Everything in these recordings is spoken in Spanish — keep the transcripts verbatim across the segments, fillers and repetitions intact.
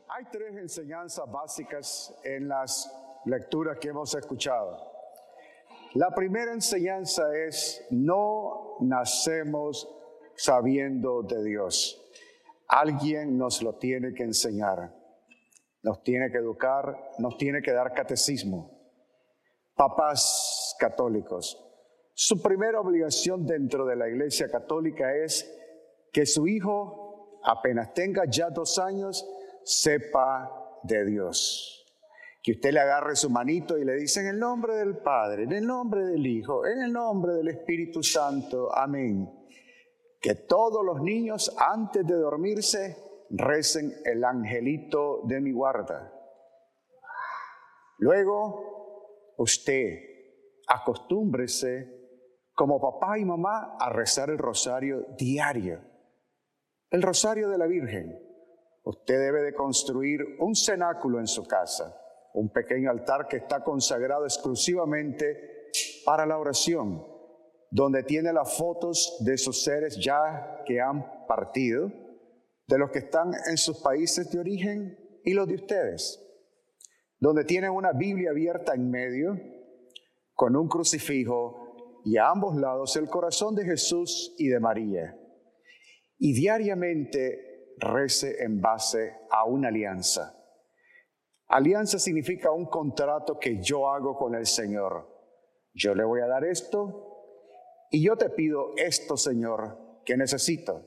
Hay tres enseñanzas básicas en las lecturas que hemos escuchado. La primera enseñanza es: no nacemos sabiendo de Dios. Alguien nos lo tiene que enseñar, nos tiene que educar, nos tiene que dar catecismo. Papás católicos, su primera obligación dentro de la Iglesia Católica es que su hijo, apenas tenga ya dos años, sepa de Dios. Que usted le agarre su manito y le dice: en el nombre del Padre, en el nombre del Hijo, en el nombre del Espíritu Santo, amén. Que todos los niños antes de dormirse recen el angelito de mi guarda. Luego, usted acostúmbrese como papá y mamá a rezar el rosario diario. El rosario de la Virgen. Usted debe de construir un cenáculo en su casa, un pequeño altar que está consagrado exclusivamente para la oración, donde tiene las fotos de sus seres ya que han partido, de los que están en sus países de origen y los de ustedes, donde tienen una Biblia abierta en medio, con un crucifijo y a ambos lados el corazón de Jesús y de María. Y diariamente rece en base a una alianza. Alianza significa un contrato que yo hago con el Señor. Yo le voy a dar esto y yo te pido esto, Señor, que necesito.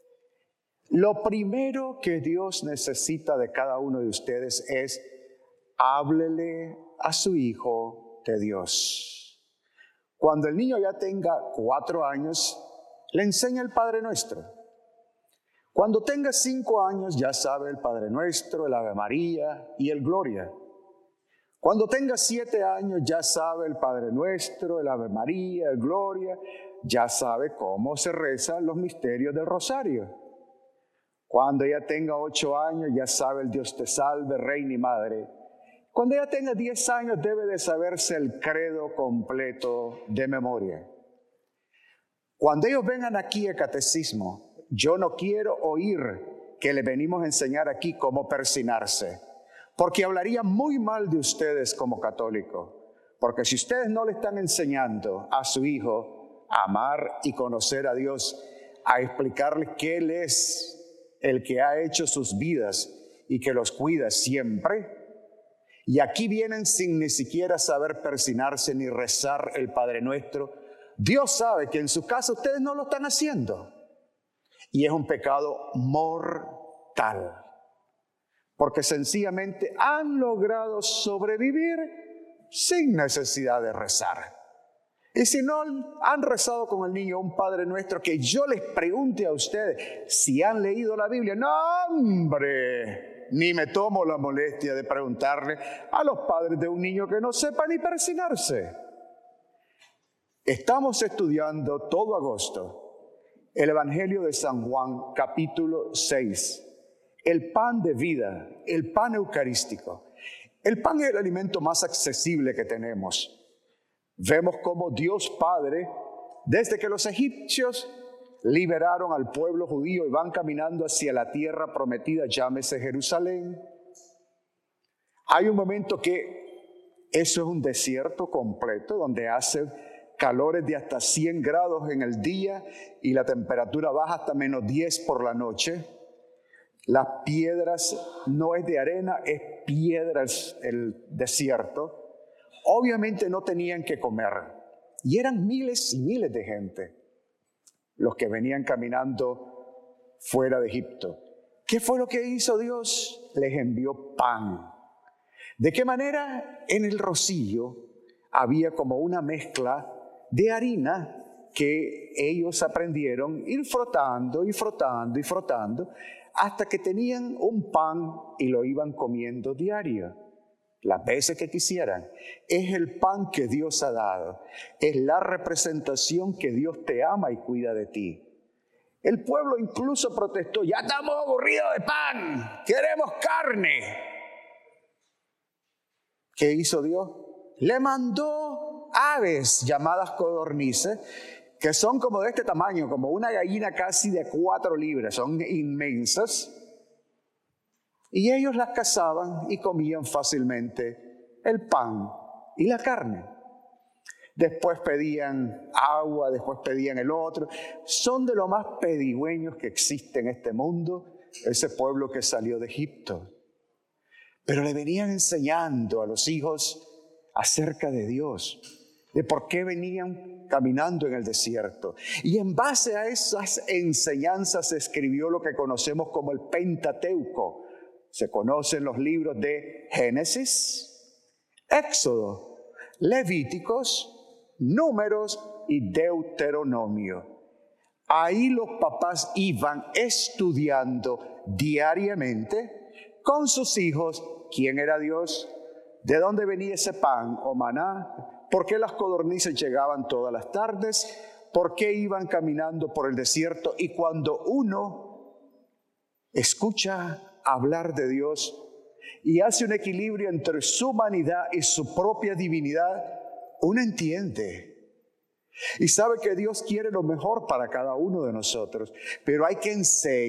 Lo primero que Dios necesita de cada uno de ustedes es: háblele a su hijo de Dios. Cuando el niño ya tenga cuatro años, le enseña el Padre Nuestro. Cuando tenga cinco años, ya sabe el Padre Nuestro, el Ave María y el Gloria. Cuando tenga siete años, ya sabe el Padre Nuestro, el Ave María, el Gloria. Ya sabe cómo se rezan los misterios del Rosario. Cuando ya tenga ocho años, ya sabe el Dios te salve, Reina y Madre. Cuando ya tenga diez años, debe de saberse el credo completo de memoria. Cuando ellos vengan aquí a catecismo, yo no quiero oír que le venimos a enseñar aquí cómo persinarse, porque hablaría muy mal de ustedes como católicos. Porque si ustedes no le están enseñando a su hijo a amar y conocer a Dios, a explicarle que Él es el que ha hecho sus vidas y que los cuida siempre, y aquí vienen sin ni siquiera saber persinarse ni rezar el Padre Nuestro, Dios sabe que en su casa ustedes no lo están haciendo. Y es un pecado mortal, porque sencillamente han logrado sobrevivir sin necesidad de rezar. Y si no han rezado con el niño un Padre Nuestro, que yo les pregunte a ustedes si han leído la Biblia. No, hombre, ni me tomo la molestia de preguntarle a los padres de un niño que no sepa ni persinarse. Estamos estudiando todo agosto el Evangelio de San Juan, capítulo seis. El pan de vida, el pan eucarístico. El pan es el alimento más accesible que tenemos. Vemos cómo Dios Padre, desde que los egipcios liberaron al pueblo judío y van caminando hacia la tierra prometida, llámese Jerusalén, hay un momento que eso es un desierto completo, donde hace calores de hasta cien grados en el día y la temperatura baja hasta menos diez por la noche. Las piedras no es de arena, es piedras el desierto. Obviamente no tenían que comer y eran miles y miles de gente los que venían caminando fuera de Egipto. ¿Qué fue lo que hizo Dios? Les envió pan. ¿De qué manera? En el rocío había como una mezcla de harina que ellos aprendieron ir frotando y frotando y frotando hasta que tenían un pan y lo iban comiendo diario, las veces que quisieran. Es el pan que Dios ha dado, es la representación que Dios te ama y cuida de ti. El pueblo incluso protestó: ya estamos aburridos de pan, queremos carne. ¿Qué hizo Dios? Le mandó aves llamadas codornices, que son como de este tamaño, como una gallina casi de cuatro libras, son inmensas. Y ellos las cazaban y comían fácilmente el pan y la carne. Después pedían agua, después pedían el otro. Son de lo más pedigüeños que existe en este mundo, ese pueblo que salió de Egipto. Pero le venían enseñando a los hijos acerca de Dios, de por qué venían caminando en el desierto. Y en base a esas enseñanzas se escribió lo que conocemos como el Pentateuco. Se conocen los libros de Génesis, Éxodo, Levíticos, Números y Deuteronomio. Ahí los papás iban estudiando diariamente con sus hijos quién era Dios, de dónde venía ese pan o maná, por qué las codornices llegaban todas las tardes, por qué iban caminando por el desierto. Y cuando uno escucha hablar de Dios y hace un equilibrio entre su humanidad y su propia divinidad, uno entiende y sabe que Dios quiere lo mejor para cada uno de nosotros, pero hay que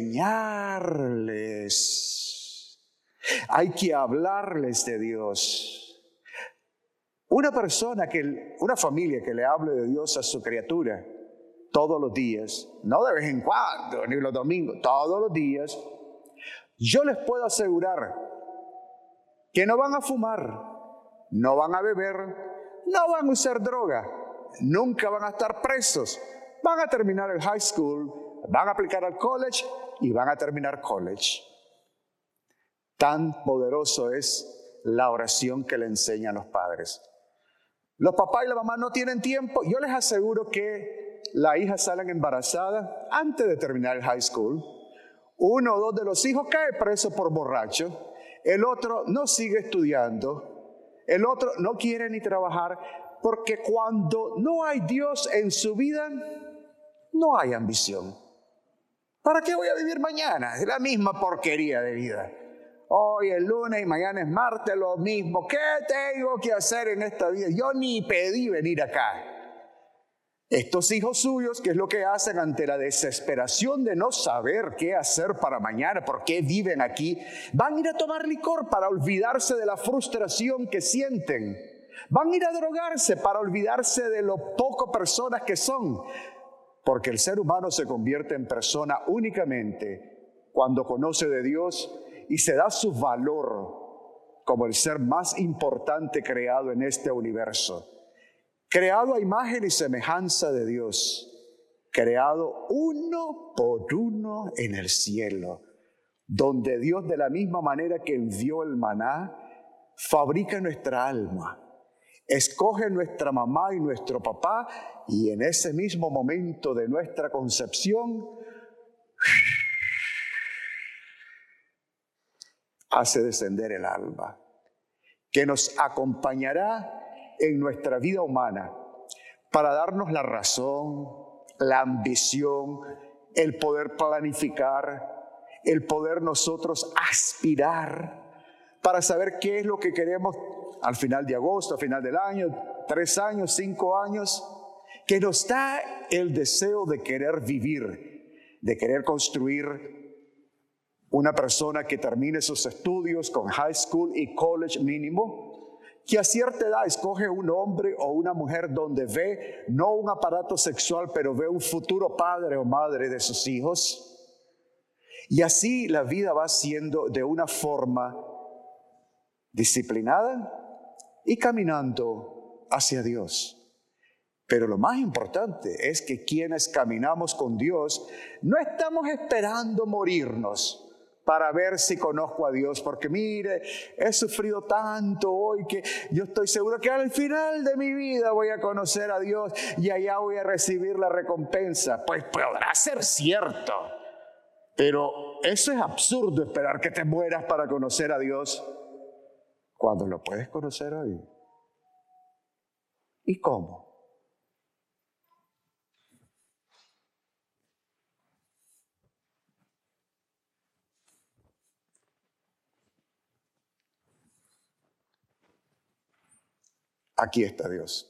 enseñarles, hay que hablarles de Dios. Una persona, que, una familia que le hable de Dios a su criatura todos los días, no de vez en cuando, ni los domingos, todos los días, yo les puedo asegurar que no van a fumar, no van a beber, no van a usar droga, nunca van a estar presos, van a terminar el high school, van a aplicar al college y van a terminar college. Tan poderoso es la oración que le enseñan los padres. Los papás y la mamá no tienen tiempo. Yo les aseguro que la hija sale embarazada antes de terminar el high school. Uno o dos de los hijos cae preso por borracho. El otro no sigue estudiando. El otro no quiere ni trabajar, porque cuando no hay Dios en su vida, no hay ambición. ¿Para qué voy a vivir mañana? Es la misma porquería de vida. Hoy es lunes y mañana es martes, lo mismo. ¿Qué tengo que hacer en esta vida? Yo ni pedí venir acá. Estos hijos suyos, ¿qué es lo que hacen ante la desesperación de no saber qué hacer para mañana? ¿Por qué viven aquí? Van a ir a tomar licor para olvidarse de la frustración que sienten. Van a ir a drogarse para olvidarse de lo poco personas que son. Porque el ser humano se convierte en persona únicamente cuando conoce de Dios y se da su valor como el ser más importante creado en este universo. Creado a imagen y semejanza de Dios, creado uno por uno en el cielo, donde Dios, de la misma manera que envió el maná, fabrica nuestra alma, escoge nuestra mamá y nuestro papá, y en ese mismo momento de nuestra concepción, hace descender el alma, que nos acompañará en nuestra vida humana para darnos la razón, la ambición, el poder planificar, el poder nosotros aspirar para saber qué es lo que queremos al final de agosto, al final del año, tres años, cinco años, que nos da el deseo de querer vivir, de querer construir una persona que termine sus estudios con high school y college mínimo, que a cierta edad escoge un hombre o una mujer donde ve no un aparato sexual, pero ve un futuro padre o madre de sus hijos. Y así la vida va siendo de una forma disciplinada y caminando hacia Dios. Pero lo más importante es que quienes caminamos con Dios no estamos esperando morirnos para ver si conozco a Dios, porque mire, he sufrido tanto hoy que yo estoy seguro que al final de mi vida voy a conocer a Dios y allá voy a recibir la recompensa. Pues podrá ser cierto, pero eso es absurdo, esperar que te mueras para conocer a Dios cuando lo puedes conocer hoy. ¿Y cómo? Aquí está Dios,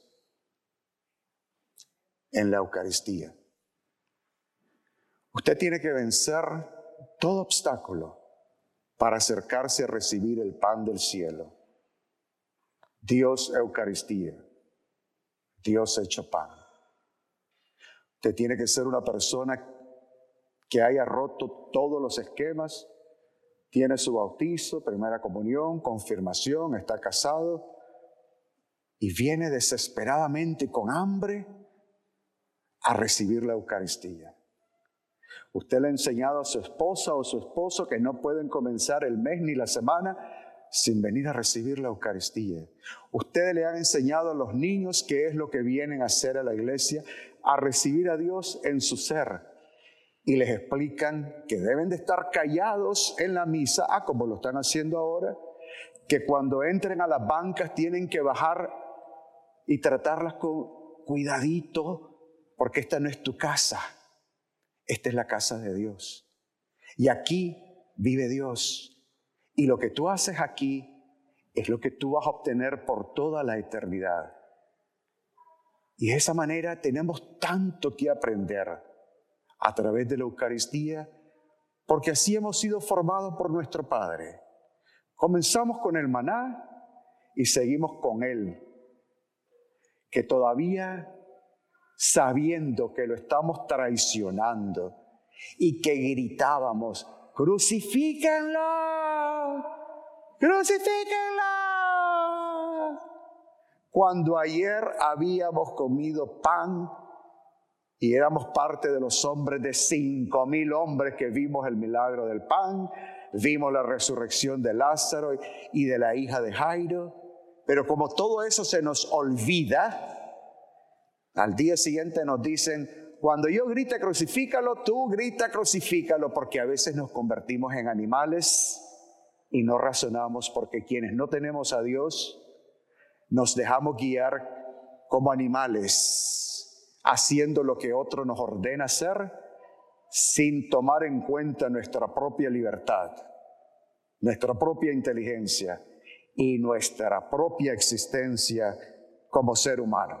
en la Eucaristía. Usted tiene que vencer todo obstáculo para acercarse a recibir el pan del cielo. Dios Eucaristía, Dios hecho pan. Usted tiene que ser una persona que haya roto todos los esquemas, tiene su bautizo, primera comunión, confirmación, está casado y viene desesperadamente con hambre a recibir la Eucaristía. Usted le ha enseñado a su esposa o su esposo que no pueden comenzar el mes ni la semana sin venir a recibir la Eucaristía. Usted le ha enseñado a los niños qué es lo que vienen a hacer a la iglesia, a recibir a Dios en su ser. Y les explican que deben de estar callados en la misa, ah, como lo están haciendo ahora, que cuando entren a las bancas tienen que bajar y tratarlas con cuidadito, porque esta no es tu casa, esta es la casa de Dios. Y aquí vive Dios. Y lo que tú haces aquí es lo que tú vas a obtener por toda la eternidad. Y de esa manera tenemos tanto que aprender a través de la Eucaristía, porque así hemos sido formados por nuestro Padre. Comenzamos con el maná y seguimos con Él, que todavía sabiendo que lo estamos traicionando y que gritábamos, ¡crucifíquenlo! ¡Crucifíquenlo! Cuando ayer habíamos comido pan y éramos parte de los hombres de cinco mil hombres que vimos el milagro del pan, vimos la resurrección de Lázaro y de la hija de Jairo, pero como todo eso se nos olvida, al día siguiente nos dicen, cuando yo grite crucifícalo, tú grita crucifícalo, porque a veces nos convertimos en animales y no razonamos, porque quienes no tenemos a Dios nos dejamos guiar como animales, haciendo lo que otro nos ordena hacer sin tomar en cuenta nuestra propia libertad, nuestra propia inteligencia y nuestra propia existencia como ser humano.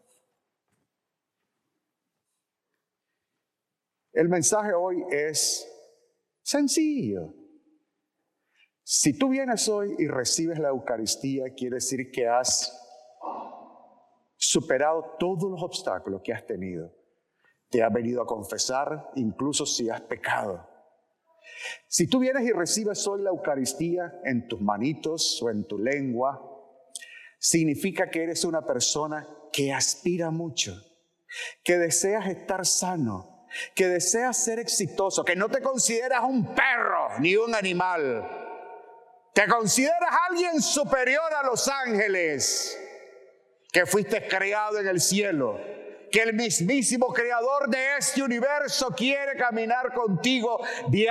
El mensaje hoy es sencillo. Si tú vienes hoy y recibes la Eucaristía, quiere decir que has superado todos los obstáculos que has tenido. Te has venido a confesar, incluso si has pecado. Si tú vienes y recibes hoy la Eucaristía en tus manitos o en tu lengua, significa que eres una persona que aspira mucho, que deseas estar sano, que deseas ser exitoso, que no te consideras un perro ni un animal, te consideras alguien superior a los ángeles, que fuiste creado en el cielo, que el mismísimo creador de este universo quiere caminar contigo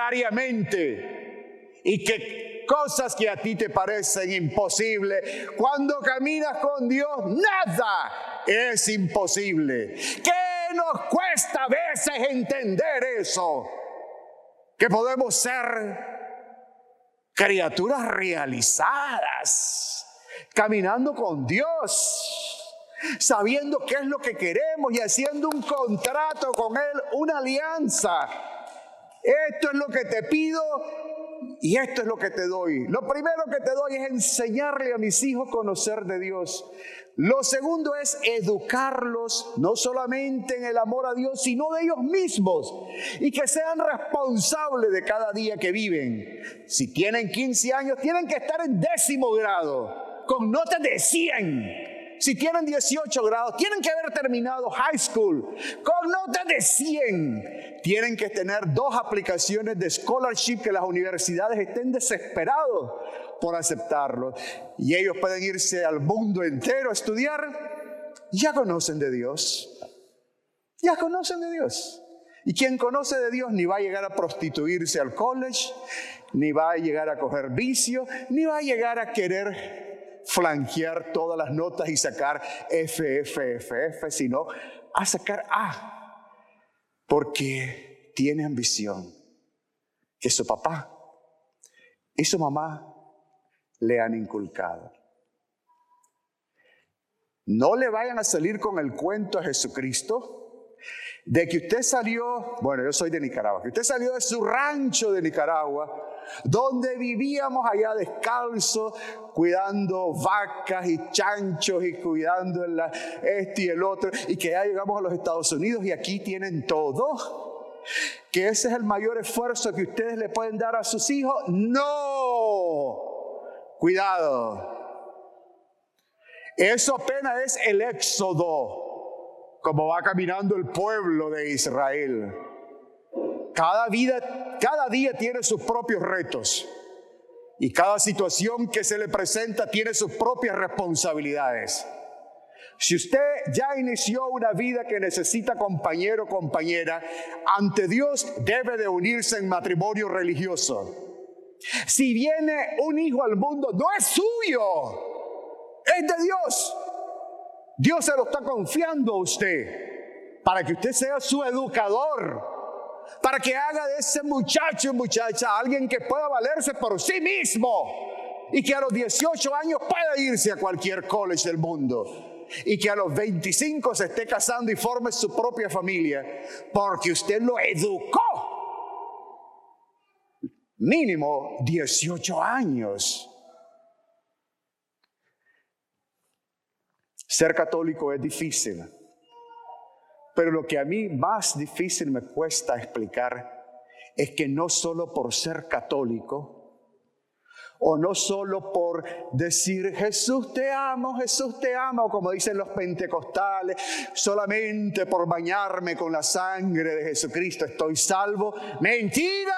diariamente y que cosas que a ti te parecen imposibles, cuando caminas con Dios, nada es imposible. ¿Qué nos cuesta a veces entender eso? Que podemos ser criaturas realizadas, caminando con Dios, sabiendo qué es lo que queremos y haciendo un contrato con Él, una alianza. Esto es lo que te pido y esto es lo que te doy. Lo primero que te doy es enseñarle a mis hijos a conocer de Dios. Lo segundo es educarlos, no solamente en el amor a Dios, sino de ellos mismos, y que sean responsables de cada día que viven. Si tienen quince años, tienen que estar en décimo grado, con notas de cien. Si tienen dieciocho grados, tienen que haber terminado high school con notas de cien. Tienen que tener dos aplicaciones de scholarship, que las universidades estén desesperados por aceptarlo. Y ellos pueden irse al mundo entero a estudiar. Ya conocen de Dios. Ya conocen de Dios. Y quien conoce de Dios ni va a llegar a prostituirse al college, ni va a llegar a coger vicio, ni va a llegar a querer flanquear todas las notas y sacar F, F, F, F, sino a sacar A, porque tiene ambición que su papá y su mamá le han inculcado. No le vayan a salir con el cuento a Jesucristo de que usted salió, bueno, yo soy de Nicaragua, que usted salió de su rancho de Nicaragua donde vivíamos allá descalzos, cuidando vacas y chanchos y cuidando el, este y el otro, y que ya llegamos a los Estados Unidos y aquí tienen todo. ¿Que ese es el mayor esfuerzo que ustedes le pueden dar a sus hijos? No. Cuidado. Eso apenas es el éxodo, como va caminando el pueblo de Israel. Cada vida, cada día tiene sus propios retos. Y cada situación que se le presenta tiene sus propias responsabilidades. Si usted ya inició una vida que necesita compañero o compañera, ante Dios debe de unirse en matrimonio religioso. Si viene un hijo al mundo, no es suyo, es de Dios. Dios se lo está confiando a usted para que usted sea su educador, para que haga de ese muchacho o muchacha alguien que pueda valerse por sí mismo y que a los dieciocho años pueda irse a cualquier college del mundo. Y que a los veinticinco se esté casando y forme su propia familia, porque usted lo educó. Mínimo dieciocho años. Ser católico es difícil, pero lo que a mí más difícil me cuesta explicar es que no solo por ser católico, o no solo por decir Jesús te amo, Jesús te amo, o como dicen los pentecostales, solamente por bañarme con la sangre de Jesucristo estoy salvo. ¡Mentira!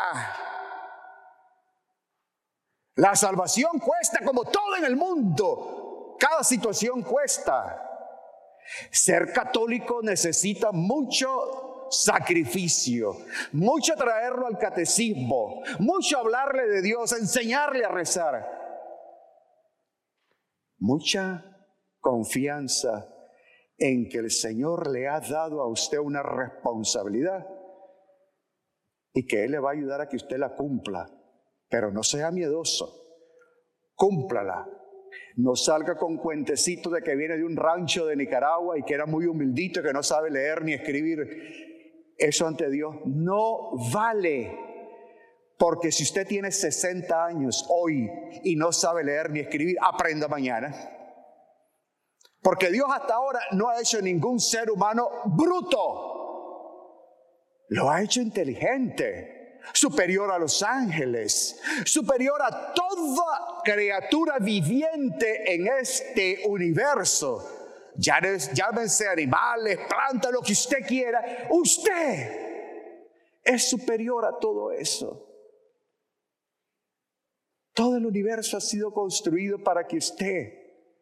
La salvación cuesta como todo en el mundo. Cada situación cuesta. Ser católico necesita mucho sacrificio, mucho traerlo al catecismo, mucho hablarle de Dios, enseñarle a rezar, mucha confianza en que el Señor le ha dado a usted una responsabilidad y que Él le va a ayudar a que usted la cumpla. Pero no sea miedoso, cúmplala. No salga con cuentecito de que viene de un rancho de Nicaragua y que era muy humildito y que no sabe leer ni escribir. Eso ante Dios no vale. Porque si usted tiene sesenta años hoy y no sabe leer ni escribir, aprenda mañana. Porque Dios hasta ahora no ha hecho ningún ser humano bruto. Lo ha hecho inteligente, superior a los ángeles, superior a toda criatura viviente en este universo. Llámense animales, plantas, lo que usted quiera. Usted es superior a todo eso. Todo el universo ha sido construido para que usted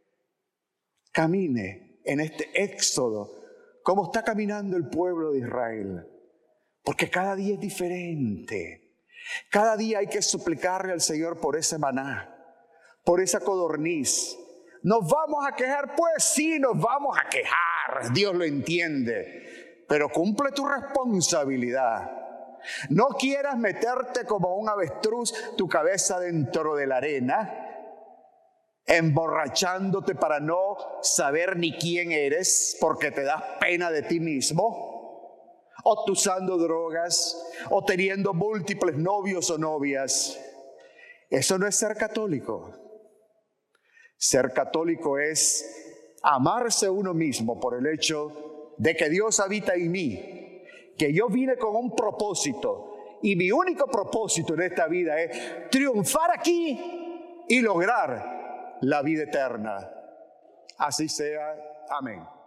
camine en este éxodo como está caminando el pueblo de Israel. Porque cada día es diferente. Cada día hay que suplicarle al Señor por ese maná, por esa codorniz. ¿Nos vamos a quejar? Pues sí, nos vamos a quejar. Dios lo entiende. Pero cumple tu responsabilidad. No quieras meterte como un avestruz tu cabeza dentro de la arena, emborrachándote para no saber ni quién eres, porque te das pena de ti mismo, o tú usando drogas, o teniendo múltiples novios o novias. Eso no es ser católico. Ser católico es amarse uno mismo por el hecho de que Dios habita en mí, que yo vine con un propósito y mi único propósito en esta vida es triunfar aquí y lograr la vida eterna. Así sea. Amén.